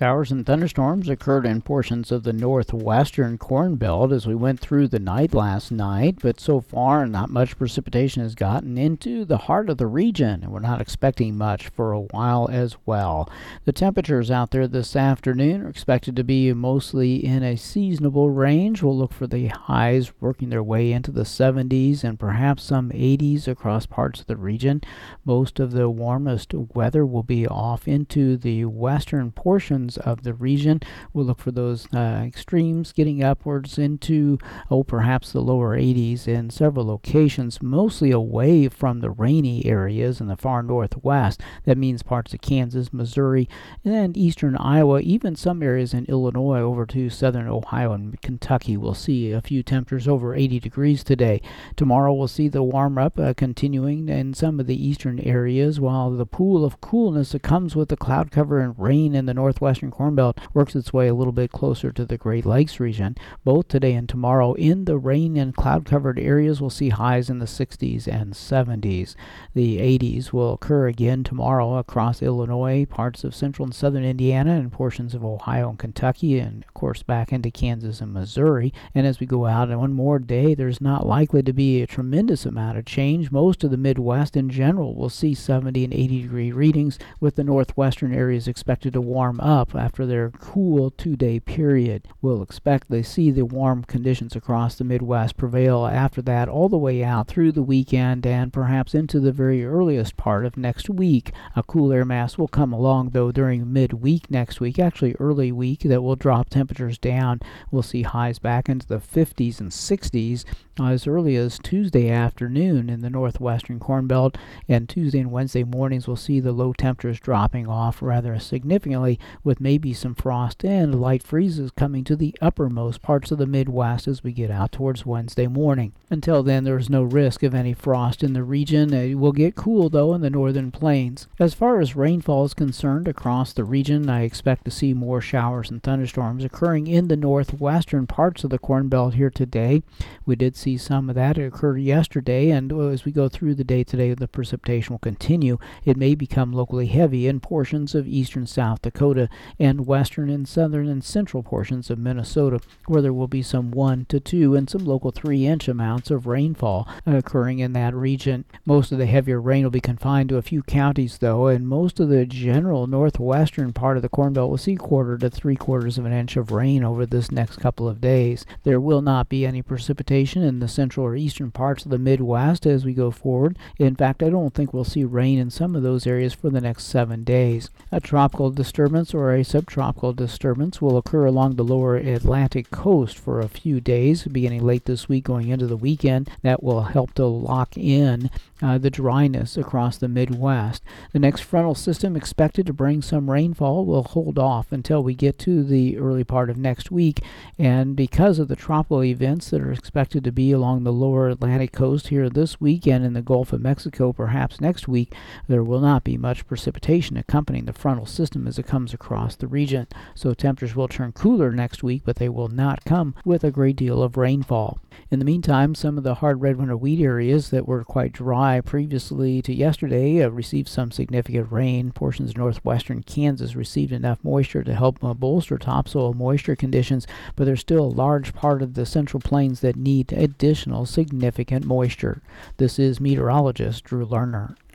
Showers and thunderstorms occurred in portions of the northwestern Corn Belt as we went through the night last night, but so far not much precipitation has gotten into the heart of the region, and we're not expecting much for a while as well. The temperatures out there this afternoon are expected to be mostly in a seasonable range. We'll look for the highs working their way into the 70s and perhaps some 80s across parts of the region. Most of the warmest weather will be off into the western portions of the region. We'll look for those extremes getting upwards into, perhaps the lower 80s in several locations, mostly away from the rainy areas in the far northwest. That means parts of Kansas, Missouri, and eastern Iowa, even some areas in Illinois over to southern Ohio and Kentucky. We'll see a few temperatures over 80 degrees today. Tomorrow we'll see the warm up continuing in some of the eastern areas, while the pool of coolness that comes with the cloud cover and rain in the northwestern Corn Belt works its way a little bit closer to the Great Lakes region. Both today and tomorrow in the rain and cloud covered areas we'll see highs in the 60s and 70s. The 80s will occur again tomorrow across Illinois, parts of central and southern Indiana, and portions of Ohio and Kentucky, and of course back into Kansas and Missouri. And as we go out one more day, there's not likely to be a tremendous amount of change. Most of the Midwest in general will see 70 and 80 degree readings, with the northwestern areas expected to warm up after their cool 2-day period. We'll expect to see the warm conditions across the Midwest prevail after that all the way out through the weekend and perhaps into the very earliest part of next week. A cool air mass will come along though during midweek next week, actually early week, that will drop temperatures down. We'll see highs back into the 50s and 60s as early as Tuesday afternoon in the northwestern Corn Belt, and Tuesday and Wednesday mornings we'll see the low temperatures dropping off rather significantly, with maybe some frost and light freezes coming to the uppermost parts of the Midwest as we get out towards Wednesday morning. Until then, there's no risk of any frost in the region. It will get cool though in the northern plains. As far as rainfall is concerned across the region, I expect to see more showers and thunderstorms occurring in the northwestern parts of the Corn Belt here today. We did see some of that occur yesterday, and as we go through the day today, the precipitation will continue. It may become locally heavy in portions of eastern South Dakota and western and southern and central portions of Minnesota, where there will be some 1 to 2 and some local 3-inch amounts of rainfall occurring in that region. Most of the heavier rain will be confined to a few counties though, and most of the general northwestern part of the Corn Belt will see 1/4 to 3/4 of an inch of rain over this next couple of days. There will not be any precipitation in the central or eastern parts of the Midwest as we go forward. In fact, I don't think we'll see rain in some of those areas for the next 7 days. A tropical disturbance or a subtropical disturbance will occur along the lower Atlantic coast for a few days, beginning late this week going into the weekend. That will help to lock in the dryness across the Midwest. The next frontal system expected to bring some rainfall will hold off until we get to the early part of next week, and because of the tropical events that are expected to be along the lower Atlantic coast here this weekend in the Gulf of Mexico, perhaps next week, there will not be much precipitation accompanying the frontal system as it comes across the region. So temperatures will turn cooler next week, but they will not come with a great deal of rainfall. In the meantime, some of the hard red winter wheat areas that were quite dry previously to yesterday received some significant rain. Portions of northwestern Kansas received enough moisture to help bolster topsoil moisture conditions, but there's still a large part of the central plains that need additional significant moisture. This is meteorologist Drew Lerner.